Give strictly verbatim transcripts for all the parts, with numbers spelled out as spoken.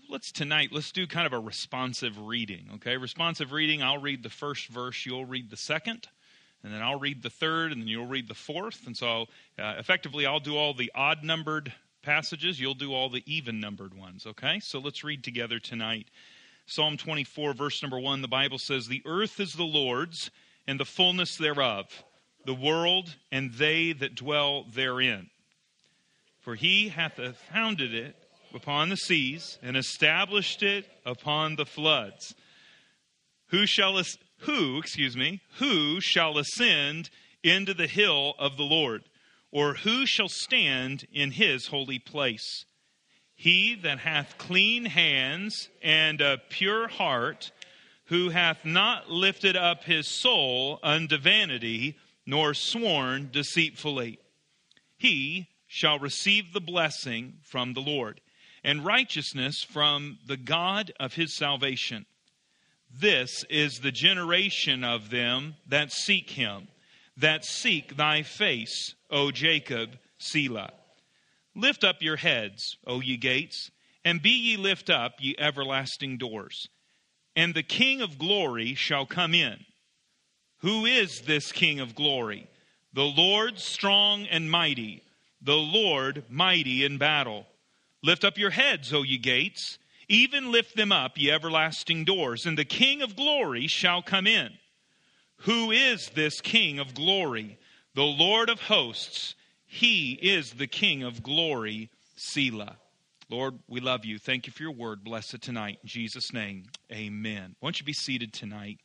let's tonight, let's do kind of a responsive reading, okay? Responsive reading, I'll read the first verse, you'll read the second, and then I'll read the third, and then you'll read the fourth. And so uh, effectively, I'll do all the odd-numbered passages, you'll do all the even-numbered ones, okay? So let's read together tonight. Psalm twenty-four, verse number one, the Bible says, "The earth is the Lord's, and the fullness thereof, the world and they that dwell therein. For he hath founded it upon the seas, and established it upon the floods. Who shall as- who, excuse me, who shall ascend into the hill of the Lord, or who shall stand in his holy place? He that hath clean hands and a pure heart, who hath not lifted up his soul unto vanity, nor sworn deceitfully. He shall receive the blessing from the Lord, and righteousness from the God of his salvation. This is the generation of them that seek him, that seek thy face, O Jacob, Selah. Lift up your heads, O ye gates, and be ye lift up, ye everlasting doors. And the King of glory shall come in. Who is this King of glory? The Lord strong and mighty, the Lord mighty in battle. Lift up your heads, O ye gates, even lift them up, ye everlasting doors, and the King of glory shall come in. Who is this King of glory? The Lord of hosts. He is the King of glory, Selah." Lord, we love you. Thank you for your word. Bless it tonight. In Jesus' name, amen. Won't you be seated tonight?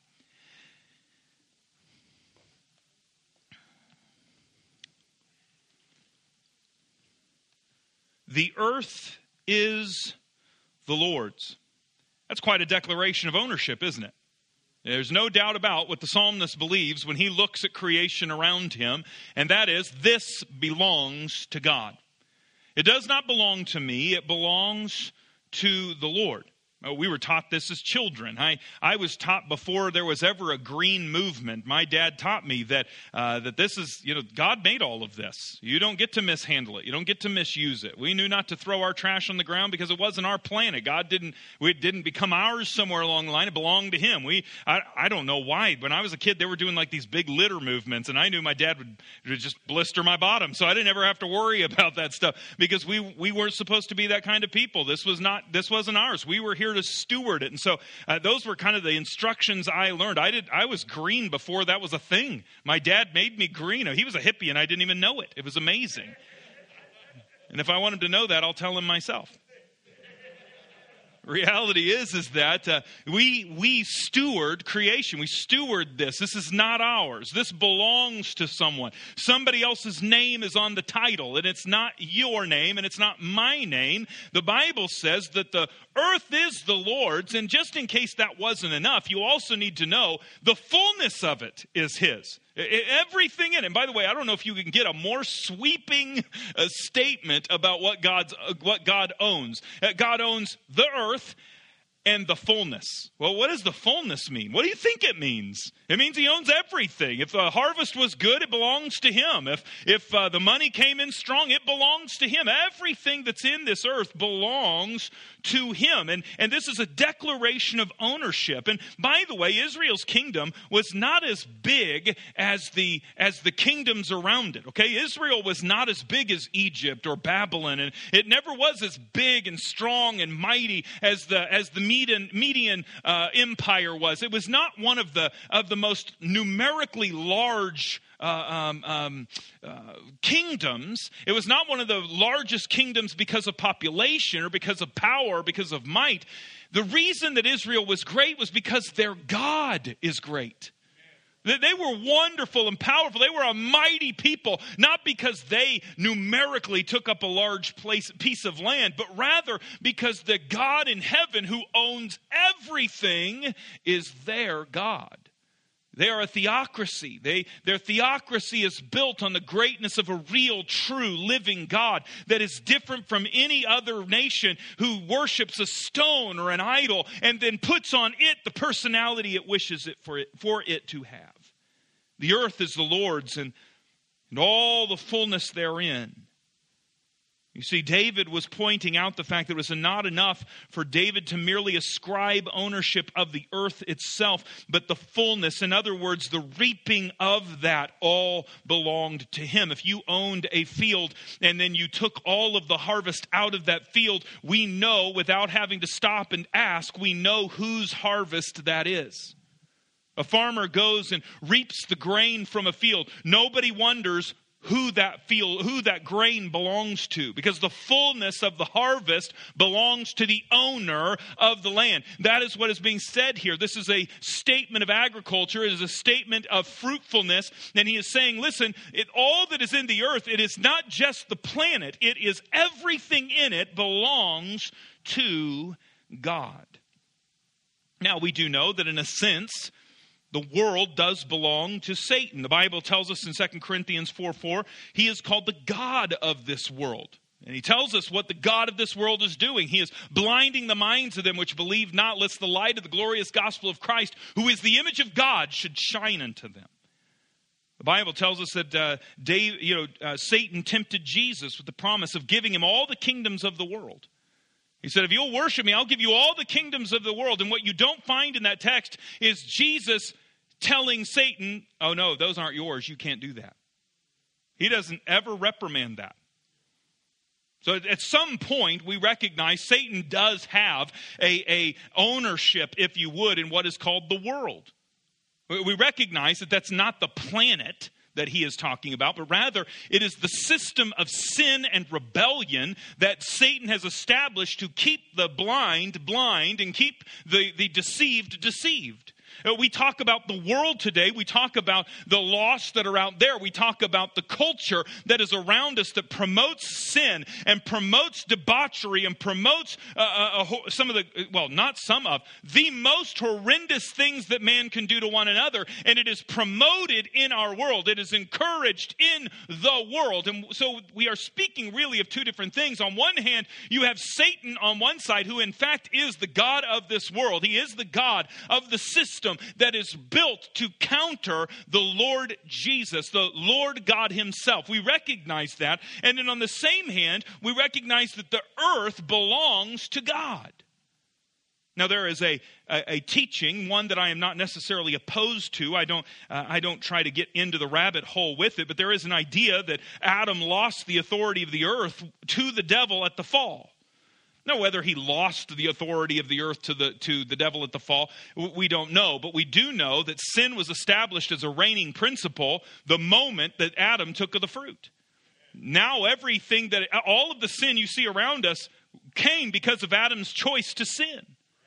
The earth is the Lord's. That's quite a declaration of ownership, isn't it? There's no doubt about what the psalmist believes when he looks at creation around him, and that is, this belongs to God. It does not belong to me, it belongs to the Lord. We were taught this as children. I, I was taught before there was ever a green movement. My dad taught me that uh, that this is, you know, God made all of this. You don't get to mishandle it. You don't get to misuse it. We knew not to throw our trash on the ground because it wasn't our planet. God didn't, it didn't become ours somewhere along the line. It belonged to him. We, I, I don't know why. When I was a kid, they were doing like these big litter movements, and I knew my dad would, would just blister my bottom. So I didn't ever have to worry about that stuff because we, we weren't supposed to be that kind of people. This was not, this wasn't ours. We were here to steward it. And so uh, those were kind of the instructions I learned. I did. I was green before that was a thing. My dad made me green. He was a hippie and I didn't even know it. It was amazing. And if I want him to know that, I'll tell him myself. Reality is, is that uh, we we steward creation. We steward this. This is not ours. This belongs to someone. Somebody else's name is on the title, and it's not your name, and it's not my name. The Bible says that the earth is the Lord's, and just in case that wasn't enough, you also need to know the fullness of it is his. Everything in it. And by the way, I don't know if you can get a more sweeping uh, statement about what God's uh, what God owns. Uh, God owns the earth and the fullness. Well, what does the fullness mean? What do you think it means? It means he owns everything. If the harvest was good, it belongs to him. If if uh, the money came in strong, it belongs to him. Everything that's in this earth belongs to him. And, and this is a declaration of ownership. And by the way, Israel's kingdom was not as big as the, as the kingdoms around it. Okay, Israel was not as big as Egypt or Babylon. And it never was as big and strong and mighty as the, as the Median, Median uh, empire was. It was not one of the, of the most numerically large Uh, um, um, uh, kingdoms. It was not one of the largest kingdoms because of population or because of power or because of might. The reason that Israel was great was because their God is great. They were wonderful and powerful. They were a mighty people, not because they numerically took up a large place, piece of land, but rather because the God in heaven who owns everything is their God. They are a theocracy. They, their theocracy is built on the greatness of a real, true, living God that is different from any other nation who worships a stone or an idol and then puts on it the personality it wishes it for it, for it to have. The earth is the Lord's and, and all the fullness therein. You see, David was pointing out the fact that it was not enough for David to merely ascribe ownership of the earth itself, but the fullness, in other words, the reaping of that all belonged to him. If you owned a field and then you took all of the harvest out of that field, we know without having to stop and ask, we know whose harvest that is. A farmer goes and reaps the grain from a field. Nobody wonders who that field, who that grain belongs to, because the fullness of the harvest belongs to the owner of the land. That is what is being said here. This is a statement of agriculture. It is a statement of fruitfulness. And he is saying, listen, it, all that is in the earth, it is not just the planet. It is everything in it belongs to God. Now, we do know that in a sense, the world does belong to Satan. The Bible tells us in Second Corinthians four four, he is called the God of this world. And he tells us what the God of this world is doing. He is blinding the minds of them which believe not, lest the light of the glorious gospel of Christ, who is the image of God, should shine unto them. The Bible tells us that uh, Dave, you know, uh, Satan tempted Jesus with the promise of giving him all the kingdoms of the world. He said, if you'll worship me, I'll give you all the kingdoms of the world. And what you don't find in that text is Jesus telling Satan, oh no, those aren't yours. You can't do that. He doesn't ever reprimand that. So at some point, we recognize Satan does have a, a ownership, if you would, in what is called the world. We recognize that that's not the planet that he is talking about, but rather it is the system of sin and rebellion that Satan has established to keep the blind blind and keep the, the deceived deceived. We talk about the world today. We talk about the lost that are out there. We talk about the culture that is around us that promotes sin and promotes debauchery and promotes uh, uh, some of the, well, not some of, the most horrendous things that man can do to one another. And it is promoted in our world. It is encouraged in the world. And so we are speaking really of two different things. On one hand, you have Satan on one side, who in fact is the God of this world. He is the God of the system that is built to counter the Lord Jesus, the Lord God himself. We recognize that. And then on the same hand, we recognize that the earth belongs to God. Now there is a, a, a teaching, one that I am not necessarily opposed to. I don't, uh, I don't try to get into the rabbit hole with it, but there is an idea that Adam lost the authority of the earth to the devil at the fall. Now, whether he lost the authority of the earth to the to the devil at the fall, we don't know. But we do know that sin was established as a reigning principle the moment that Adam took of the fruit. Now everything that, all of the sin you see around us came because of Adam's choice to sin.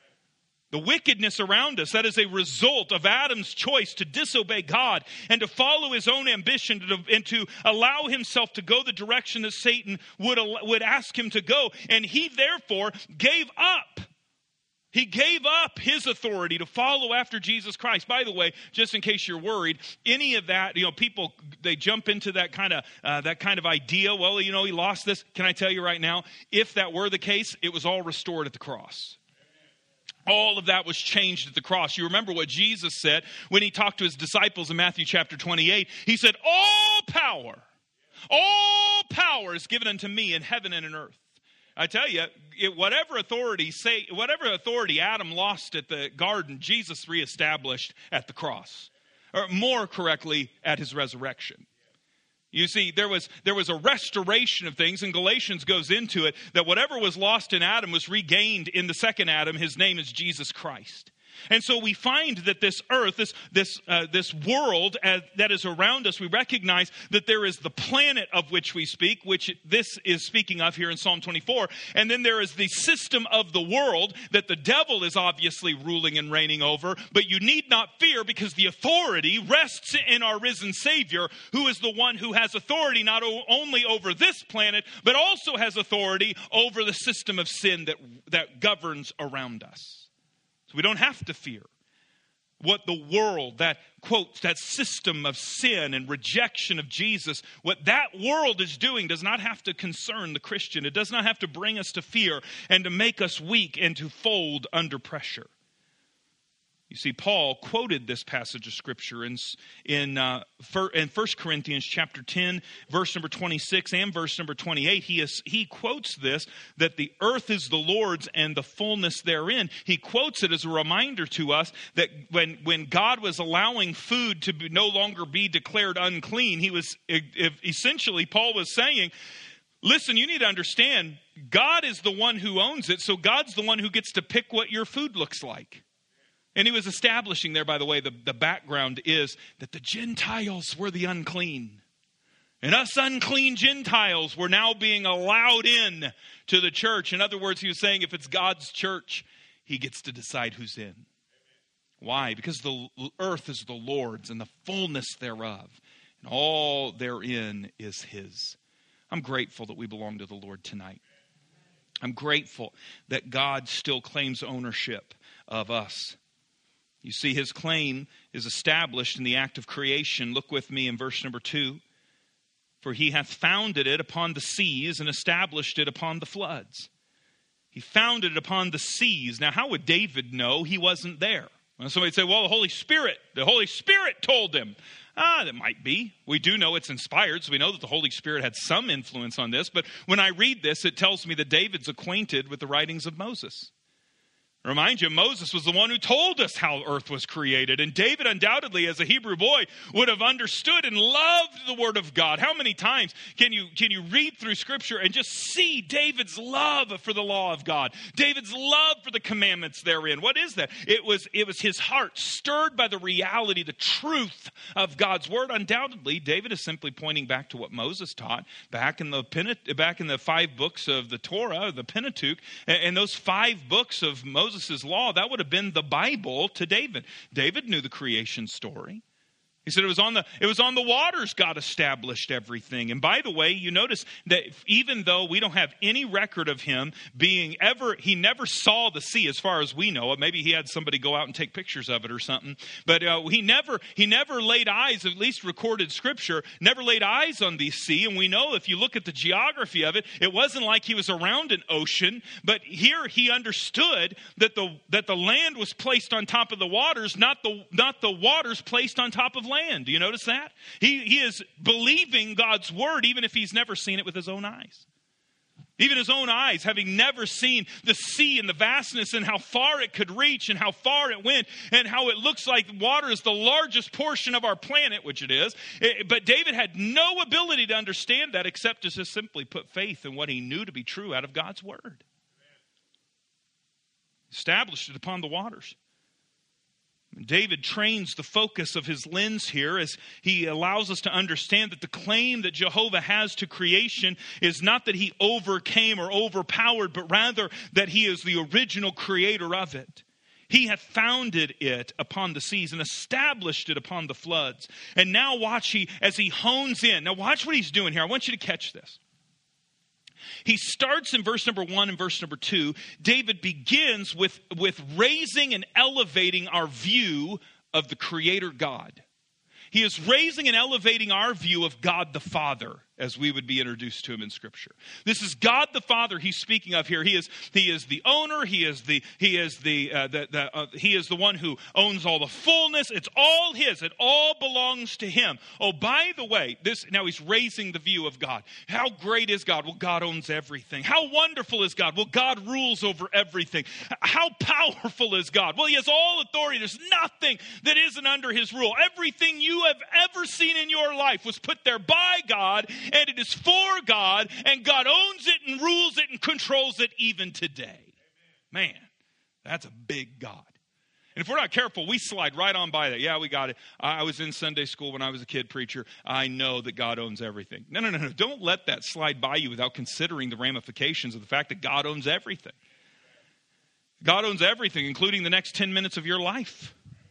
The wickedness around us, that is a result of Adam's choice to disobey God and to follow his own ambition and to allow himself to go the direction that Satan would, would ask him to go. And he therefore gave up. He gave up his authority to follow after Jesus Christ. By the way, just in case you're worried, any of that, you know, people, they jump into that kind of uh, that kind of idea. Well, you know, he lost this. Can I tell you right now, if that were the case, it was all restored at the cross. All of that was changed at the cross. You remember what Jesus said when he talked to his disciples in Matthew chapter twenty-eight. He said, all power, all power is given unto me in heaven and in earth. I tell you, it, whatever authority say, whatever authority Adam lost at the garden, Jesus reestablished at the cross. Or more correctly, at his resurrection. You see, there was there was a restoration of things, and Galatians goes into it, that whatever was lost in Adam was regained in the second Adam. His name is Jesus Christ. And so we find that this earth, this this uh, this world as, that is around us, we recognize that there is the planet of which we speak, which this is speaking of here in Psalm twenty-four. And then there is the system of the world that the devil is obviously ruling and reigning over. But you need not fear, because the authority rests in our risen Savior, who is the one who has authority not only over this planet, but also has authority over the system of sin that, that governs around us. So we don't have to fear what the world, that quote, that system of sin and rejection of Jesus, what that world is doing does not have to concern the Christian. It does not have to bring us to fear and to make us weak and to fold under pressure. You see, Paul quoted this passage of Scripture in, in, uh, in First Corinthians chapter ten, verse number twenty-six and verse number twenty-eight. He, is, he quotes this, that the earth is the Lord's and the fullness therein. He quotes it as a reminder to us that when, when God was allowing food to be, no longer be declared unclean, he was essentially, Paul was saying, listen, you need to understand, God is the one who owns it, so God's the one who gets to pick what your food looks like. And he was establishing there, by the way, the, the background is that the Gentiles were the unclean. And us unclean Gentiles were now being allowed in to the church. In other words, he was saying if it's God's church, he gets to decide who's in. Why? Because the earth is the Lord's and the fullness thereof. And all therein is his. I'm grateful that we belong to the Lord tonight. I'm grateful that God still claims ownership of us. You see, his claim is established in the act of creation. Look with me in verse number two. For he hath founded it upon the seas and established it upon the floods. He founded it upon the seas. Now, how would David know he wasn't there? Well, somebody'd say, well, the Holy Spirit, the Holy Spirit told him. Ah, that might be. We do know it's inspired, so we know that the Holy Spirit had some influence on this. But when I read this, it tells me that David's acquainted with the writings of Moses. Remind you, Moses was the one who told us how earth was created. And David undoubtedly, as a Hebrew boy, would have understood and loved the Word of God. How many times can you, can you read through Scripture and just see David's love for the law of God? David's love for the commandments therein. What is that? It was, it was his heart stirred by the reality, the truth of God's Word. Undoubtedly, David is simply pointing back to what Moses taught back in the, back in the five books of the Torah, the Pentateuch. And those five books of Moses' law, that would have been the Bible to David. David knew the creation story. He said it was on the it was on the waters God established everything. And by the way, you notice that even though we don't have any record of him being ever, he never saw the sea as far as we know. Maybe he had somebody go out and take pictures of it or something. But uh, he never he never laid eyes, at least recorded Scripture, never laid eyes on the sea. And we know if you look at the geography of it, it wasn't like he was around an ocean. But here he understood that the that the land was placed on top of the waters, not the not the waters placed on top of land. Do you notice that? He, he is believing God's word even if he's never seen it with his own eyes. Even his own eyes, having never seen the sea and the vastness and how far it could reach and how far it went and how it looks like water is the largest portion of our planet, which it is. But David had no ability to understand that except to just simply put faith in what he knew to be true out of God's word. Established it upon the waters. David trains the focus of his lens here as he allows us to understand that the claim that Jehovah has to creation is not that he overcame or overpowered, but rather that he is the original creator of it. He hath founded it upon the seas and established it upon the floods. And now watch he as he hones in. Now watch what he's doing here. I want you to catch this. He starts in verse number one and verse number two. David begins with, with raising and elevating our view of the Creator God. He is raising and elevating our view of God the Father as we would be introduced to him in Scripture. This is God the Father he's speaking of here. He is he is the owner. He is the he is the, uh, the, the uh, he is the one who owns all the fullness. It's all his. It all belongs to him. Oh, by the way, this now he's raising the view of God. How great is God? Well, God owns everything. How wonderful is God? Well, God rules over everything. How powerful is God? Well, he has all authority. There's nothing that isn't under his rule. Everything you have ever seen in your life was put there by God. And it is for God, and God owns it and rules it and controls it even today. Man, that's a big God. And if we're not careful, we slide right on by that. Yeah, we got it. I was in Sunday school when I was a kid preacher. I know that God owns everything. No, no, no, no. Don't let that slide by you without considering the ramifications of the fact that God owns everything. God owns everything, including the next ten minutes of your life.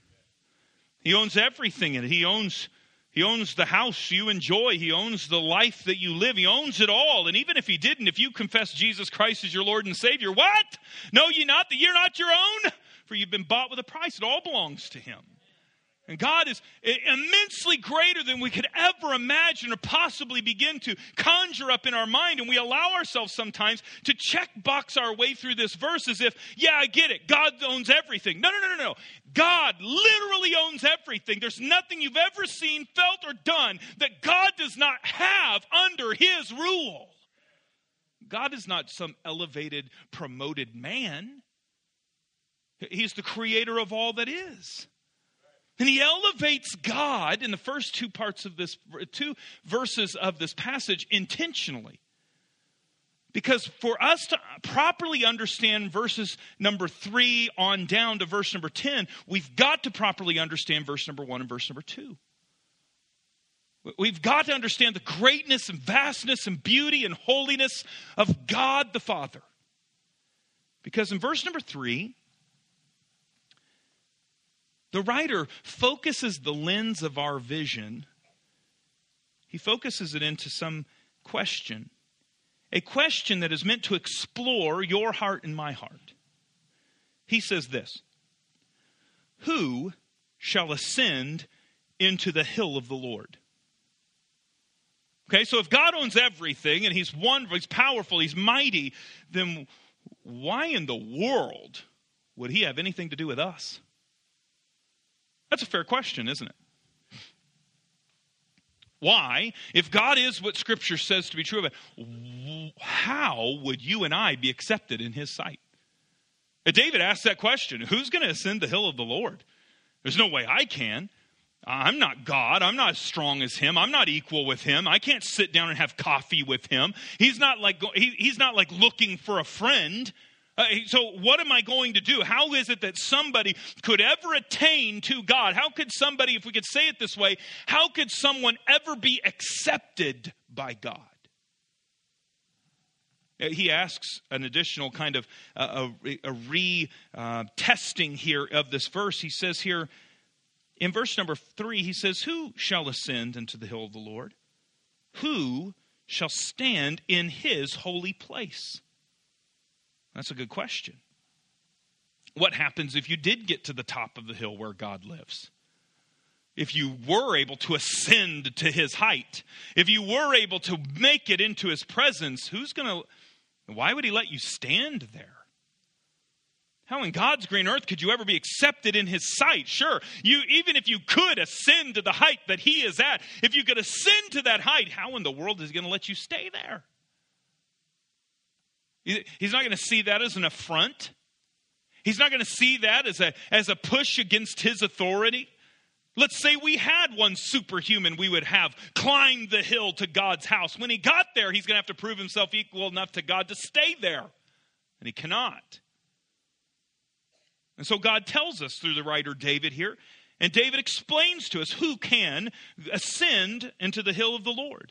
He owns everything in it. He owns He owns the house you enjoy. He owns the life that you live. He owns it all. And even if he didn't, if you confess Jesus Christ as your Lord and Savior, what? Know ye not that you're not your own? For you've been bought with a price. It all belongs to him. And God is immensely greater than we could ever imagine or possibly begin to conjure up in our mind. And we allow ourselves sometimes to check box our way through this verse as if, yeah, I get it. God owns everything. No, no, no, no, no. God literally owns everything. There's nothing you've ever seen, felt, or done that God does not have under his rule. God is not some elevated, promoted man. He's the creator of all that is. And he elevates God in the first two parts of this, two verses of this passage intentionally. Because for us to properly understand verses number three on down to verse number ten, we've got to properly understand verse number one and verse number two. We've got to understand the greatness and vastness and beauty and holiness of God the Father. Because in verse number three, the writer focuses the lens of our vision. He focuses it into some question. A question that is meant to explore your heart and my heart. He says this: who shall ascend into the hill of the Lord? Okay, so if God owns everything and he's wonderful, he's powerful, he's mighty, then why in the world would he have anything to do with us? That's a fair question, isn't it? Why? If God is what Scripture says to be true of it, how would you and I be accepted in his sight? And David asked that question. Who's going to ascend the hill of the Lord? There's no way I can. I'm not God. I'm not as strong as him. I'm not equal with him. I can't sit down and have coffee with him. He's not like, he, he's not like looking for a friend. Uh, so what am I going to do? How is it that somebody could ever attain to God? How could somebody, if we could say it this way, how could someone ever be accepted by God? He asks an additional kind of uh, a, a re-testing uh, here of this verse. He says here in verse number three, he says, who shall ascend into the hill of the Lord? Who shall stand in his holy place? That's a good question. What happens if you did get to the top of the hill where God lives? If you were able to ascend to his height, if you were able to make it into his presence, who's going to, why would he let you stand there? How in God's green earth could you ever be accepted in his sight? Sure, you even if you could ascend to the height that he is at, if you could ascend to that height, how in the world is he going to let you stay there? He's not going to see that as an affront. He's not going to see that as a, as a push against his authority. Let's say we had one superhuman we would have climbed the hill to God's house. When he got there, he's going to have to prove himself equal enough to God to stay there. And he cannot. And so God tells us through the writer David here, and David explains to us who can ascend into the hill of the Lord.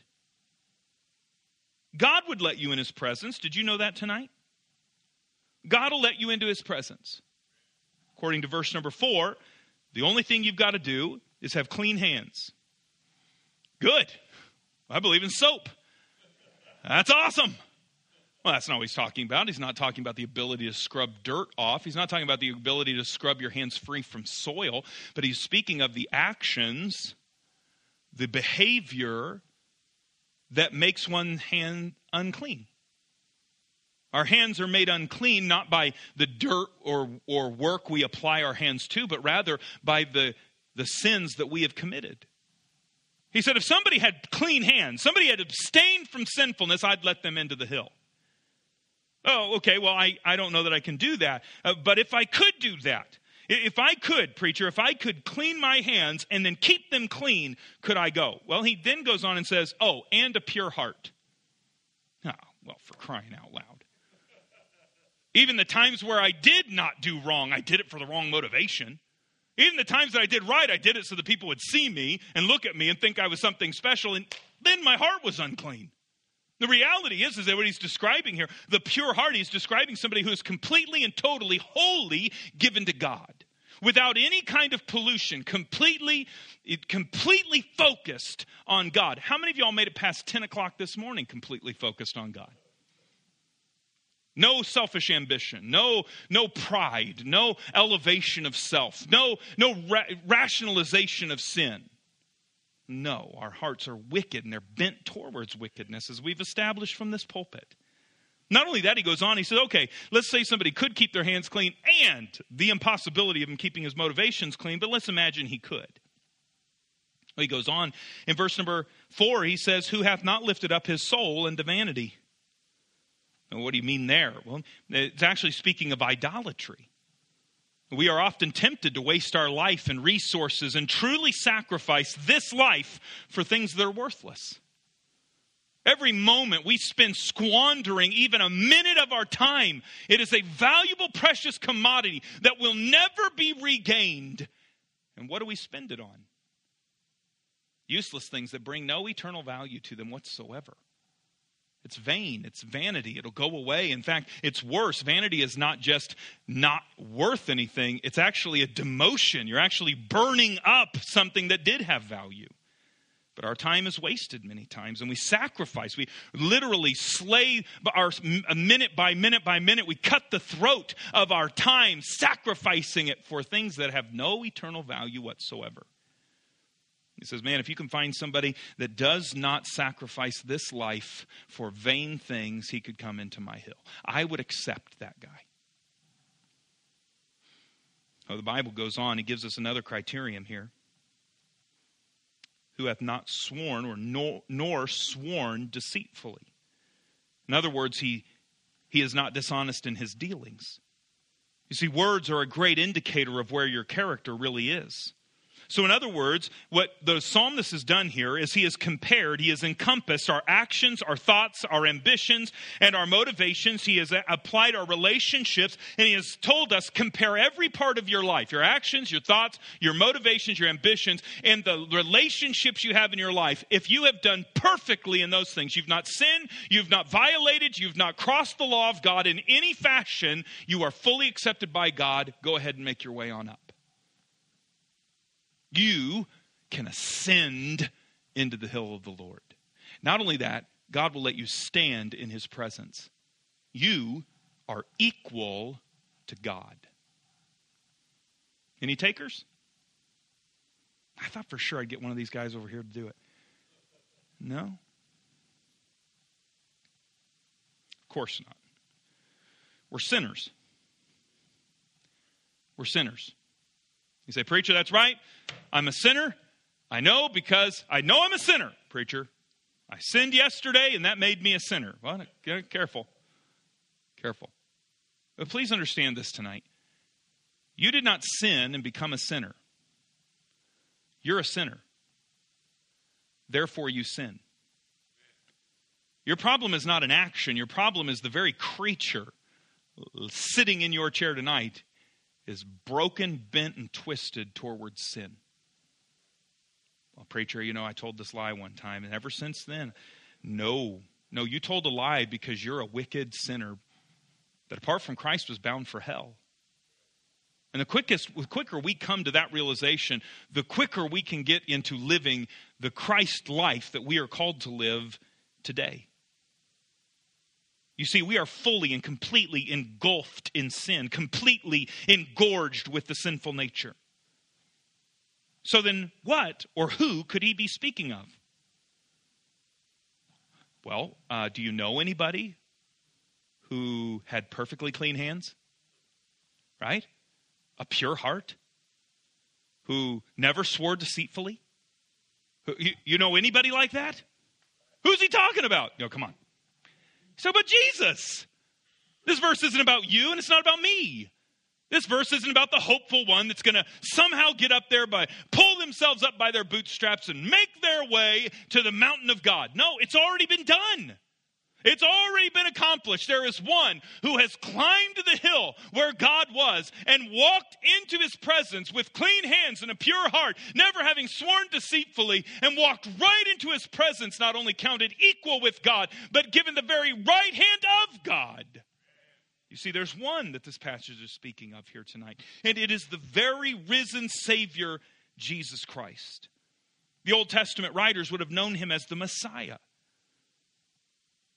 God would let you in his presence. Did you know that tonight? God will let you into his presence. According to verse number four, the only thing you've got to do is have clean hands. Good. I believe in soap. That's awesome. Well, that's not what he's talking about. He's not talking about the ability to scrub dirt off. He's not talking about the ability to scrub your hands free from soil. But he's speaking of the actions, the behavior that makes one hand unclean. Our hands are made unclean not by the dirt or, or work we apply our hands to, but rather by the, the sins that we have committed. He said if somebody had clean hands, somebody had abstained from sinfulness, I'd let them into the hill. Oh, okay, well, I, I don't know that I can do that. Uh, but if I could do that, if I could, preacher, if I could clean my hands and then keep them clean, could I go? Well, he then goes on and says, oh, and a pure heart. Oh, well, for crying out loud. Even the times where I did not do wrong, I did it for the wrong motivation. Even the times that I did right, I did it so that people would see me and look at me and think I was something special, and then my heart was unclean. The reality is, is that what he's describing here, the pure heart, he's describing somebody who is completely and totally wholly given to God. Without any kind of pollution, completely, completely focused on God. How many of y'all made it past ten o'clock this morning completely focused on God? No selfish ambition, no, no pride, no elevation of self, no, no ra- rationalization of sin. No, our hearts are wicked and they're bent towards wickedness, as we've established from this pulpit. Not only that, he goes on, he says, okay, let's say somebody could keep their hands clean and the impossibility of him keeping his motivations clean, but let's imagine he could. He goes on in verse number four, he says, who hath not lifted up his soul into vanity. And what do you mean there? Well, it's actually speaking of idolatry. We are often tempted to waste our life and resources and truly sacrifice this life for things that are worthless. Every moment we spend squandering even a minute of our time, it is a valuable, precious commodity that will never be regained. And what do we spend it on? Useless things that bring no eternal value to them whatsoever. It's vain. It's vanity. It'll go away. In fact, it's worse. Vanity is not just not worth anything. It's actually a demotion. You're actually burning up something that did have value. But our time is wasted many times, and we sacrifice. We literally slay our minute by minute by minute. We cut the throat of our time, sacrificing it for things that have no eternal value whatsoever. He says, man, if you can find somebody that does not sacrifice this life for vain things, he could come into my hill. I would accept that guy. Oh, the Bible goes on. He gives us another criterion here. Who hath not sworn or nor, nor sworn deceitfully. In other words, he, he is not dishonest in his dealings. You see, words are a great indicator of where your character really is. So in other words, what the psalmist has done here is he has compared, he has encompassed our actions, our thoughts, our ambitions, and our motivations. He has applied our relationships, and he has told us, compare every part of your life, your actions, your thoughts, your motivations, your ambitions, and the relationships you have in your life. If you have done perfectly in those things, you've not sinned, you've not violated, you've not crossed the law of God in any fashion, you are fully accepted by God. Go ahead and make your way on up. You can ascend into the hill of the Lord. Not only that, God will let you stand in his presence. You are equal to God. Any takers? I thought for sure I'd get one of these guys over here to do it. No? Of course not. We're sinners. We're sinners. You say, preacher, that's right. I'm a sinner. I know because I know I'm a sinner, preacher. I sinned yesterday and that made me a sinner. Well, careful. Careful. But please understand this tonight. You did not sin and become a sinner. You're a sinner. Therefore you sin. Your problem is not an action. Your problem is the very creature sitting in your chair tonight is broken, bent, and twisted towards sin. Well, preacher, you know, I told this lie one time, and ever since then, no. No, you told a lie because you're a wicked sinner that apart from Christ was bound for hell. And the quickest, the quicker we come to that realization, the quicker we can get into living the Christ life that we are called to live today. You see, we are fully and completely engulfed in sin, completely engorged with the sinful nature. So then what or who could he be speaking of? Well, uh, do you know anybody who had perfectly clean hands? Right? A pure heart? Who never swore deceitfully? You, you know anybody like that? Who's he talking about? No, come on. So, but Jesus. This verse isn't about you and it's not about me. This verse isn't about the hopeful one that's going to somehow get up there by pull themselves up by their bootstraps and make their way to the mountain of God. No, it's already been done. It's already been accomplished. There is one who has climbed the hill where God was and walked into his presence with clean hands and a pure heart, never having sworn deceitfully, and walked right into his presence, not only counted equal with God, but given the very right hand of God. You see, there's one that this passage is speaking of here tonight, and it is the very risen Savior, Jesus Christ. The Old Testament writers would have known him as the Messiah.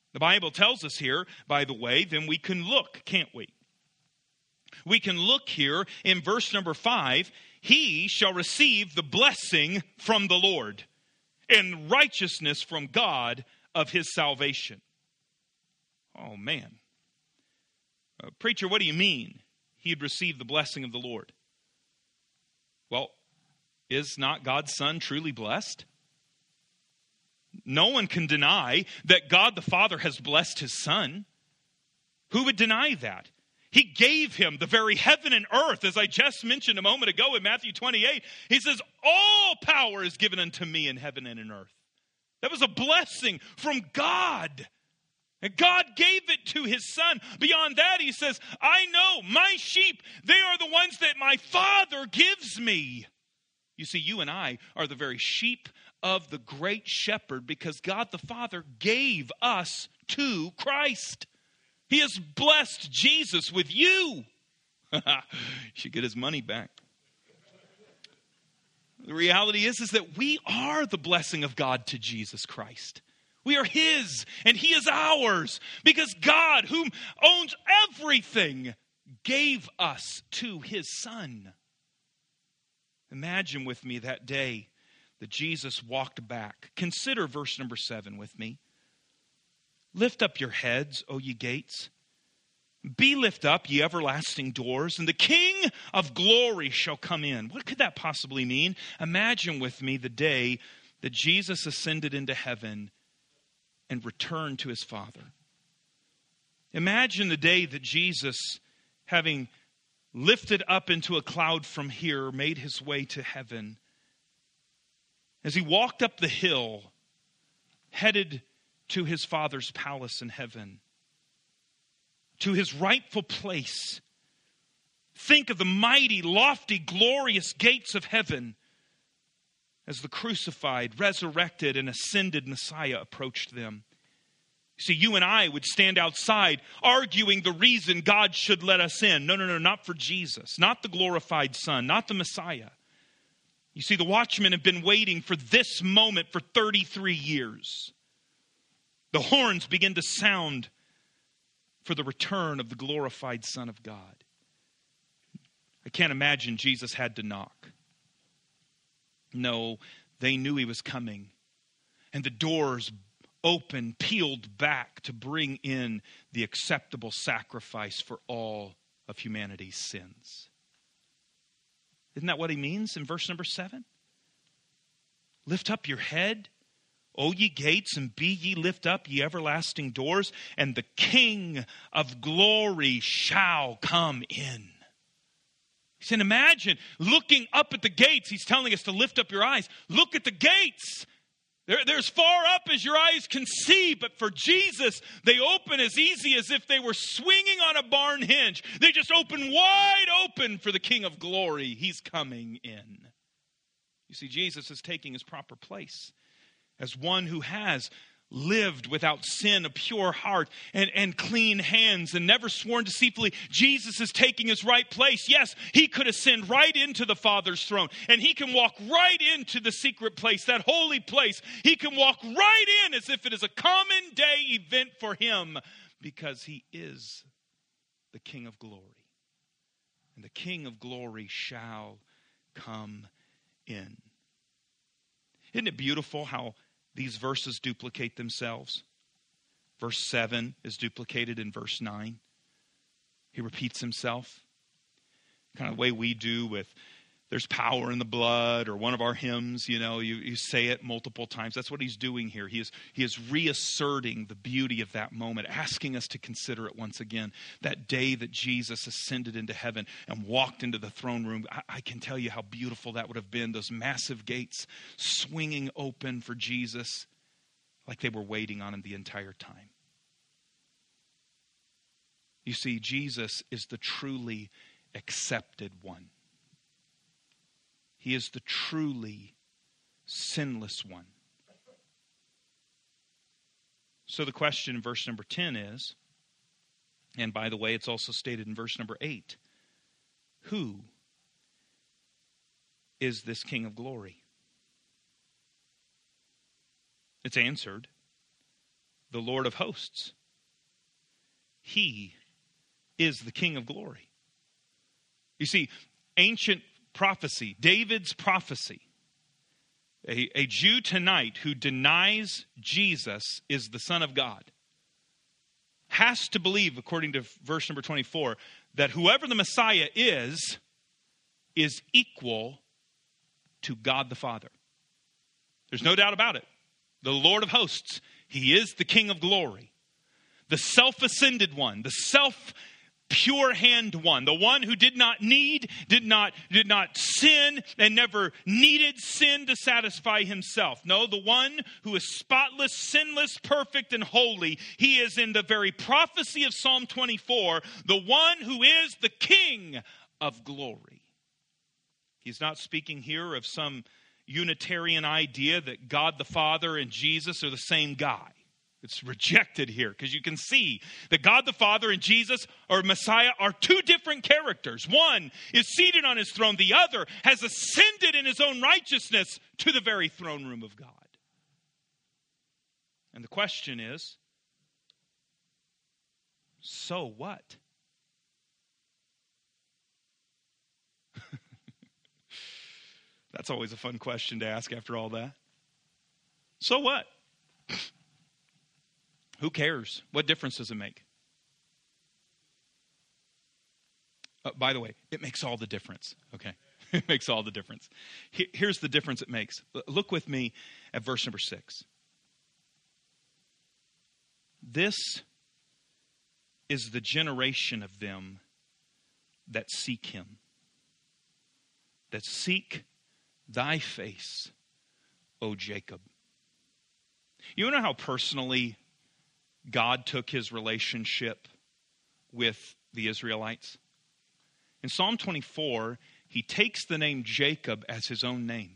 The Bible tells us here, by the way, then we can look, can't we? We can look here in verse number five. He shall receive the blessing from the Lord and righteousness from God of his salvation. Oh, man. Uh, preacher, what do you mean he'd receive the blessing of the Lord? Well, is not God's Son truly blessed? No one can deny that God the Father has blessed his Son. Who would deny that? He gave him the very heaven and earth, as I just mentioned a moment ago in Matthew twenty-eight. He says, all power is given unto me in heaven and in earth. That was a blessing from God. And God gave it to his Son. Beyond that, he says, I know my sheep, they are the ones that my Father gives me. You see, you and I are the very sheep of the great shepherd because God the Father gave us to Christ. He has blessed Jesus with you. He should get his money back. The reality is, is that we are the blessing of God to Jesus Christ. We are his and he is ours because God, whom owns everything, gave us to his Son. Imagine with me that day that Jesus walked back. Consider verse number seven with me. Lift up your heads, O ye gates. Be lift up, ye everlasting doors, and the King of glory shall come in. What could that possibly mean? Imagine with me the day that Jesus ascended into heaven and returned to his Father. Imagine the day that Jesus, having lifted up into a cloud from here, made his way to heaven. As he walked up the hill, headed to his Father's palace in heaven, to his rightful place. Think of the mighty, lofty, glorious gates of heaven as the crucified, resurrected, and ascended Messiah approached them. See, you and I would stand outside arguing the reason God should let us in. No, no, no, not for Jesus, not the glorified Son, not the Messiah. You see, the watchmen have been waiting for this moment for thirty-three years. The horns begin to sound for the return of the glorified Son of God. I can't imagine Jesus had to knock. No, they knew he was coming. And the doors open, peeled back to bring in the acceptable sacrifice for all of humanity's sins. Isn't that what he means in verse number seven? Lift up your head, O ye gates, and be ye lift up, ye everlasting doors, and the King of glory shall come in. He said, imagine looking up at the gates. He's telling us to lift up your eyes. Look at the gates. They're, they're as far up as your eyes can see, but for Jesus, they open as easy as if they were swinging on a barn hinge. They just open wide open for the King of glory. He's coming in. You see, Jesus is taking his proper place as one who has lived without sin, a pure heart, and, and clean hands, and never sworn deceitfully. Jesus is taking his right place. Yes, he could ascend right into the Father's throne, and he can walk right into the secret place, that holy place. He can walk right in as if it is a common day event for him, because he is the King of glory. And the King of glory shall come in. Isn't it beautiful how these verses duplicate themselves? Verse seven is duplicated in verse nine. He repeats himself. Kind of the way we do with there's power in the blood, or one of our hymns, you know, you, you say it multiple times. That's what he's doing here. He is, he is reasserting the beauty of that moment, asking us to consider it once again. That day that Jesus ascended into heaven and walked into the throne room, I, I can tell you how beautiful that would have been. Those massive gates swinging open for Jesus like they were waiting on him the entire time. You see, Jesus is the truly accepted one. He is the truly sinless one. So the question in verse number ten is, and by the way, it's also stated in verse number eight, who is this King of glory? It's answered. the Lord of hosts. He is the King of glory. You see, ancient prophecy, David's prophecy, a, a Jew tonight who denies Jesus is the Son of God, has to believe, according to verse number twenty-four, that whoever the Messiah is, is equal to God the Father. There's no doubt about it. The Lord of hosts, he is the King of glory. The self-ascended one, the self-pure hand one, the one who did not need, did not, did not sin, and never needed sin to satisfy himself. No, the one who is spotless, sinless, perfect, and holy. He is in the very prophecy of Psalm twenty-four, the one who is the King of glory. He's not speaking here of some Unitarian idea that God the Father and Jesus are the same guy. It's rejected here because you can see that God the Father and Jesus or Messiah are two different characters. One is seated on his throne. The other has ascended in his own righteousness to the very throne room of God. And the question is, so what? That's always a fun question to ask after all that. So what? Who cares? What difference does it make? Uh, by the way, it makes all the difference, okay? It makes all the difference. He- here's the difference it makes. Look with me at verse number six. This is the generation of them that seek him, that seek thy face, O Jacob. You know how personally God took his relationship with the Israelites? In Psalm twenty-four, he takes the name Jacob as his own name,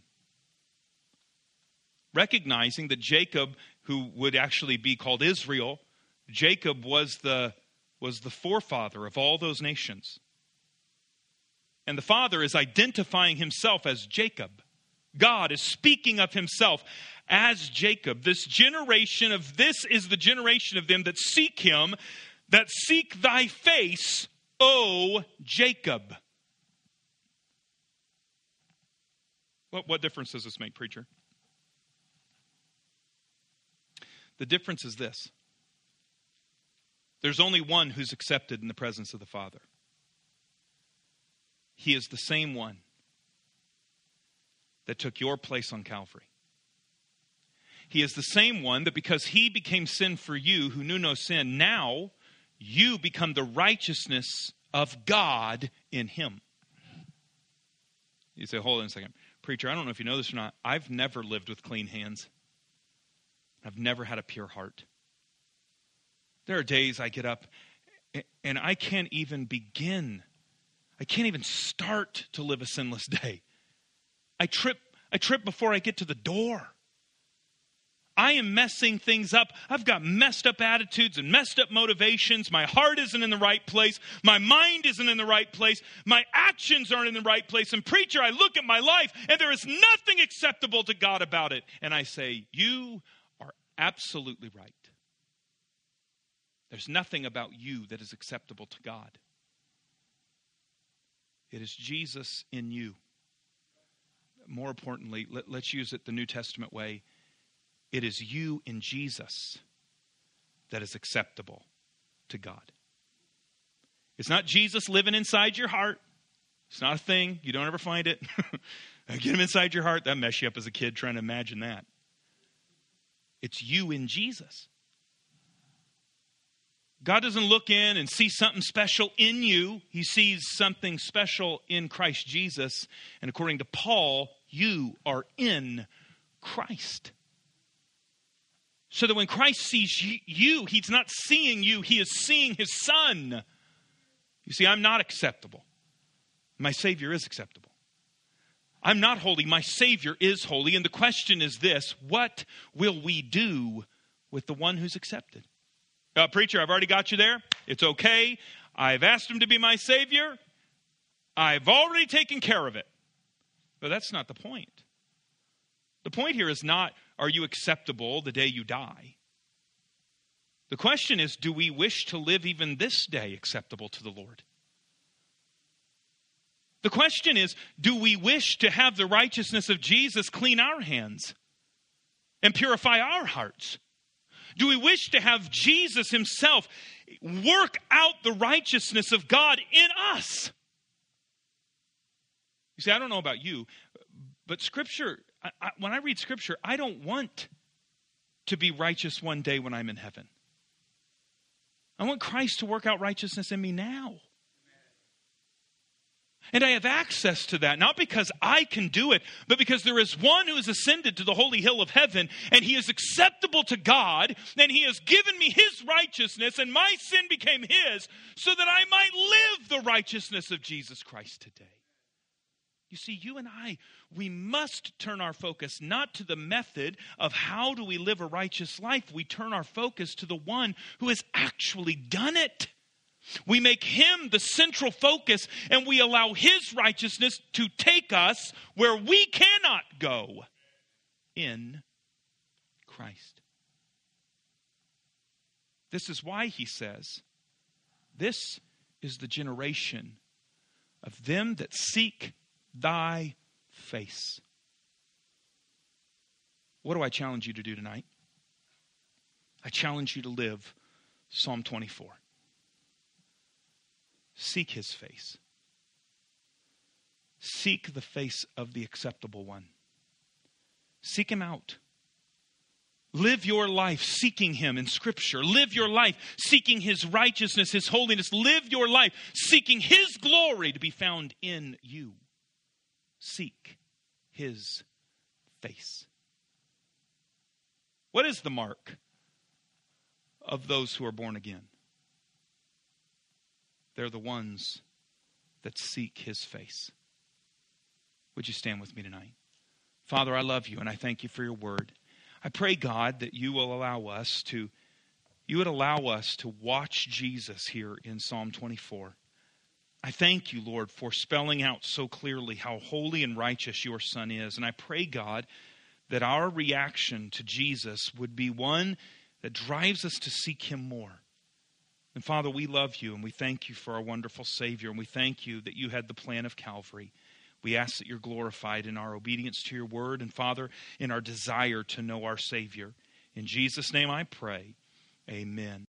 recognizing that Jacob, who would actually be called Israel, Jacob was the, was the forefather of all those nations. And the Father is identifying himself as Jacob. God is speaking of himself as Jacob. This generation of, this is the generation of them that seek him, that seek thy face, O Jacob. What, what difference does this make, preacher? The difference is this. There's only one who's accepted in the presence of the Father. He is the same one that took your place on Calvary. He is the same one that because he became sin for you who knew no sin, now you become the righteousness of God in him. You say, hold on a second. Preacher, I don't know if you know this or not. I've never lived with clean hands. I've never had a pure heart. There are days I get up and I can't even begin. I can't even start to live a sinless day. I trip, I trip before I get to the door. I am messing things up. I've got messed up attitudes and messed up motivations. My heart isn't in the right place. My mind isn't in the right place. My actions aren't in the right place. And preacher, I look at my life and there is nothing acceptable to God about it. And I say, you are absolutely right. There's nothing about you that is acceptable to God. It is Jesus in you. More importantly, let, let's use it the New Testament way. It is you in Jesus that is acceptable to God. It's not Jesus living inside your heart. It's not a thing. You don't ever find it. Get him inside your heart. That mess you up as a kid trying to imagine that. It's you in Jesus. God doesn't look in and see something special in you. He sees something special in Christ Jesus. And according to Paul, you are in Christ. So that when Christ sees you, he's not seeing you, he is seeing his Son. You see, I'm not acceptable. My Savior is acceptable. I'm not holy, my Savior is holy. And the question is this, what will we do with the one who's accepted? Uh, preacher, I've already got you there. It's okay. I've asked him to be my Savior. I've already taken care of it. But that's not the point. The point here is not, are you acceptable the day you die? The question is, do we wish to live even this day acceptable to the Lord? The question is, do we wish to have the righteousness of Jesus clean our hands and purify our hearts? Do we wish to have Jesus himself work out the righteousness of God in us? You see, I don't know about you, but Scripture, I, I, when I read Scripture, I don't want to be righteous one day when I'm in heaven. I want Christ to work out righteousness in me now. And I have access to that, not because I can do it, but because there is one who has ascended to the holy hill of heaven, and he is acceptable to God, and he has given me his righteousness, and my sin became his, so that I might live the righteousness of Jesus Christ today. You see, you and I, we must turn our focus not to the method of how do we live a righteous life. We turn our focus to the one who has actually done it. We make him the central focus, and we allow his righteousness to take us where we cannot go in Christ. This is why he says, this is the generation of them that seek thy face. What do I challenge you to do tonight? I challenge you to live Psalm twenty-four. Seek his face. Seek the face of the acceptable one. Seek him out. Live your life seeking him in Scripture. Live your life seeking his righteousness, his holiness. Live your life seeking his glory to be found in you. Seek his face. What is the mark of those who are born again? They're the ones that seek his face. Would you stand with me tonight? Father, I love you and I thank you for your word. I pray, God, that you will allow us to, you would allow us to watch Jesus here in Psalm twenty-four. I thank you, Lord, for spelling out so clearly how holy and righteous your Son is. And I pray, God, that our reaction to Jesus would be one that drives us to seek him more. And Father, we love you and we thank you for our wonderful Savior. And we thank you that you had the plan of Calvary. We ask that you're glorified in our obedience to your word. And Father, in our desire to know our Savior. In Jesus' name I pray. Amen.